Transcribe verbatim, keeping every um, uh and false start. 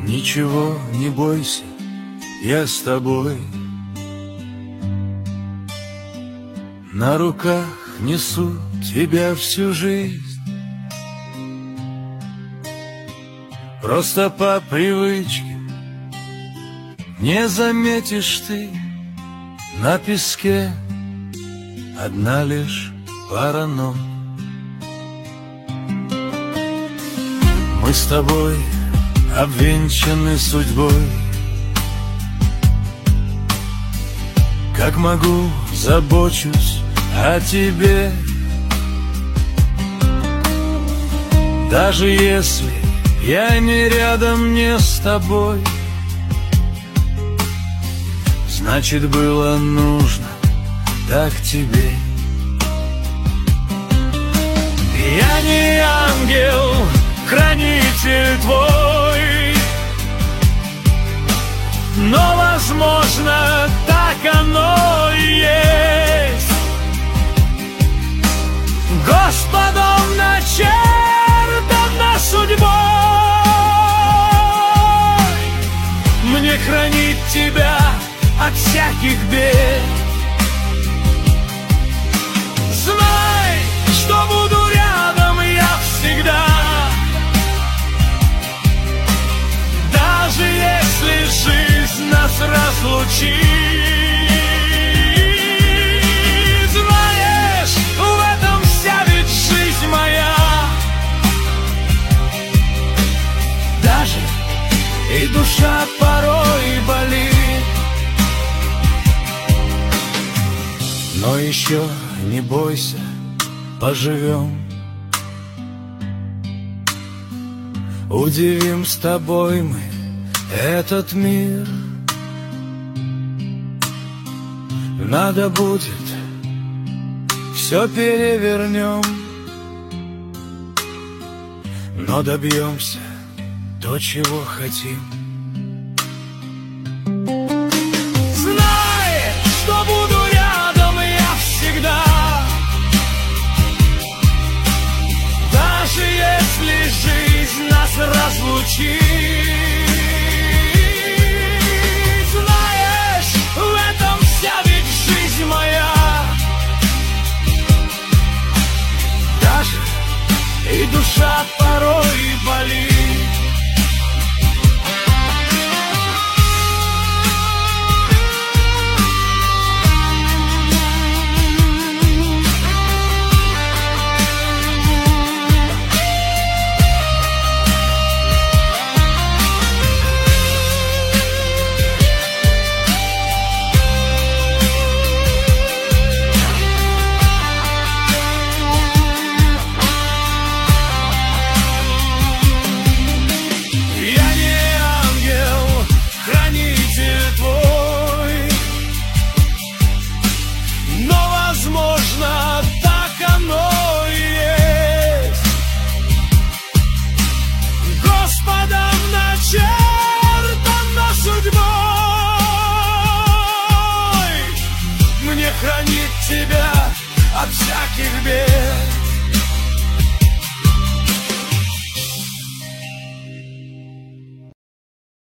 Ничего не бойся, я с тобой. На руках несу тебя всю жизнь. Просто по привычке не заметишь ты, на песке одна лишь пара ног. Мы с тобой обвенчаны судьбой. Как могу, забочусь о тебе. Даже если я не рядом, не с тобой, значит, было нужно так тебе. Я не ангел, хранитель твой, но, возможно, так оно и есть. Господом начертано судьбой мне хранить тебя от всяких бед. Знай, что буду рядом я всегда, даже если жизнь нас разлучит. Знаешь, в этом вся ведь жизнь моя. Даже и душа порой болит, но еще не бойся, поживем. Удивим с тобой мы этот мир. Надо будет, все перевернем, но добьемся то, чего хотим. Знай, что буду рядом я всегда, даже если жизнь нас разлучит. Знаешь, в этом вся ведь жизнь моя. Даже и душа порой болит. Возможно, так оно и есть. Господом начертано судьбой мне хранить тебя от всяких бед.